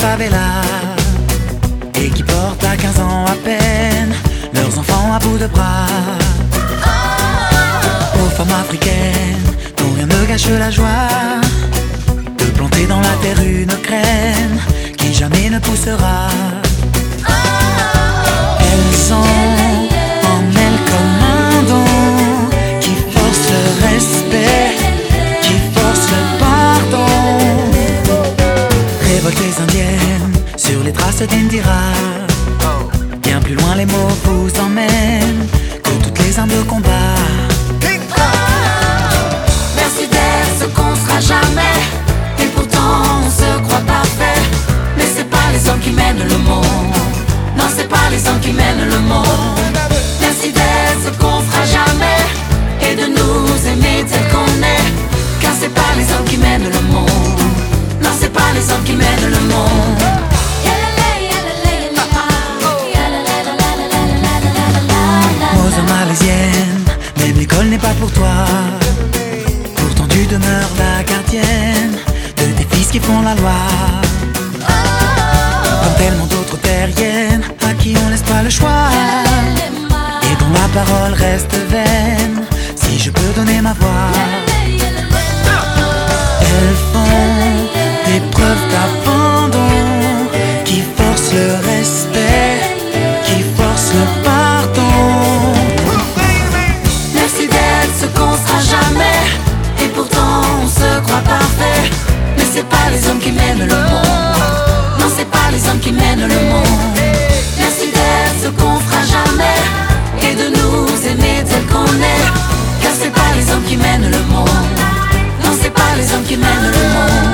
favela et qui portent à 15 ans à peine leurs enfants à bout de bras. Aux femmes africaines dont rien ne gâche la joie de planter dans la terre une graine qui jamais ne poussera. Elles sont en elles comme un don qui force le respect, qui force le pardon. Révoltées indiennes sur les traces d'Indira, bien plus loin les mots vous emmènent que toutes les armes de combat. Merci d'être ce qu'on sera jamais, et pourtant on se croit parfait. Mais c'est pas les hommes qui mènent le monde, non c'est pas les hommes qui mènent le monde. Merci d'être ce qu'on fera jamais, et de nous aimer tel qu'on est. Car c'est pas les hommes qui mènent le monde, non c'est pas les hommes qui mènent le monde. Aux malaisienne, même l'école n'est pas pour toi. Pourtant tu demeures la gardienne de tes fils qui font la loi. Comme tellement d'autres terriennes à qui on laisse pas le choix et dont la parole reste vaine si je peux donner ma voix. Elles font des preuves d'abandon qui forcent le respect, qui forcent le pardon. Merci d'être ce qu'on sera jamais, et pourtant on se croit parfait. Mais c'est pas les hommes qui mènent le monde, non c'est pas les hommes qui mènent le monde. Merci d'être ce qu'on fera jamais, et de nous aimer tel qu'on est. Car c'est pas les hommes qui mènent le monde, non c'est pas les hommes qui mènent le monde.